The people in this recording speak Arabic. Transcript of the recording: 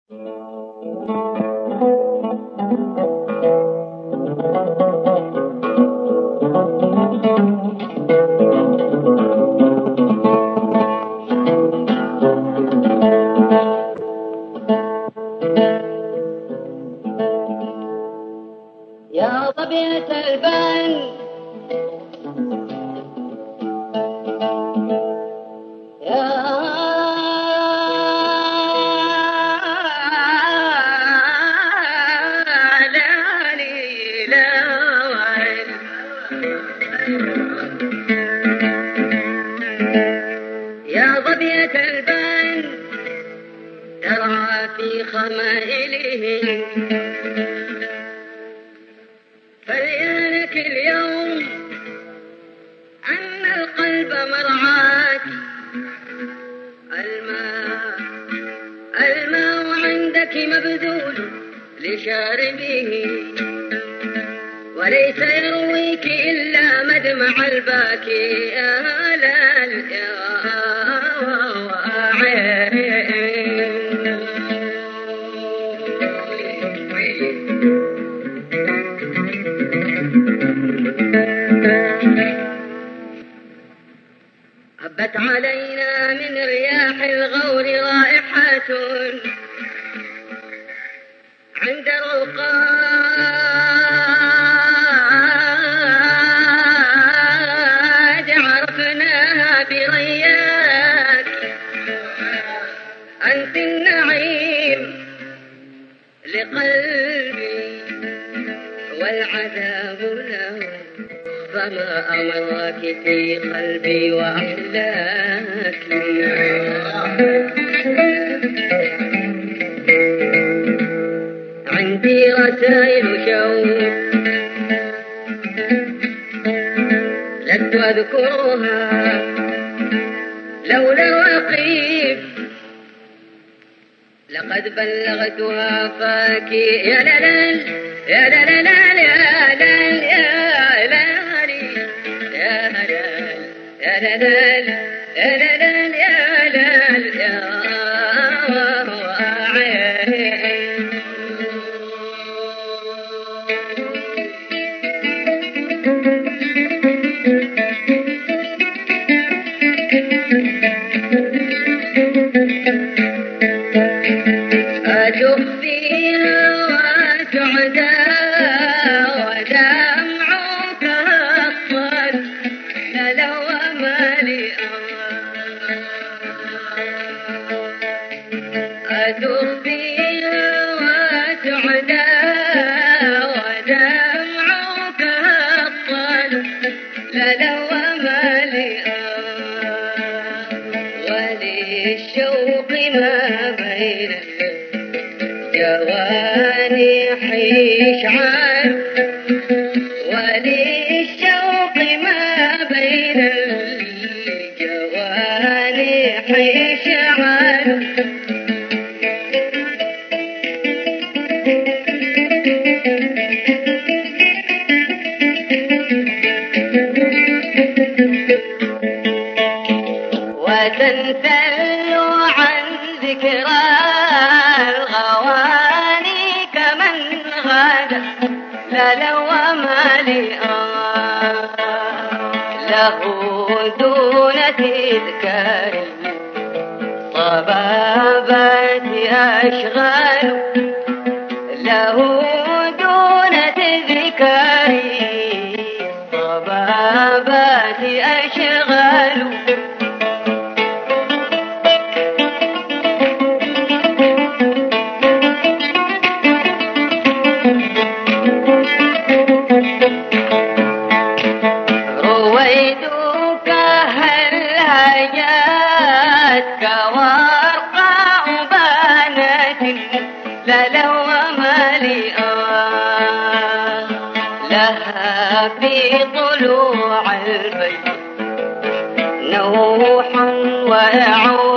يا ظبية البن يا لالي لويل يا ظبية البن ترعى في خمائله فليالك اليوم أن القلب مرعاك الماء عندك مبذول لشاربه وليس يرويك إلا مدمع الباكي يا لال يا هبت علينا من رياح الغور رائحة عند الرقاد عرفناها برياك أنت النعيم لقلبي والعذاب له فما أمرك في قلبي وأحلاكي عندي رسائل شوق لست أذكرها لولا الرقيب لقد بلغتها فاكي يا لالال يا لالال يا لال يا لالي يا لال يا لالال يا لالال يا لال يا أتخفيها وتعدى ودمعك أطفال لو مالي أتخفيها وتعدى ودمعك أطفال لو مالي وللشوق ما بين جوانح يشعل وللشوق ما بين الجوانح يشعل وتنثل عن ذكرى الغواني كمن غدا لو مالي له دون تذكار صبابة أشغال له دون تذكار صبابة أشغال رويدك هل هجاتك وارقع بانة لو مالي لها في طلوع البيت نوح ويعود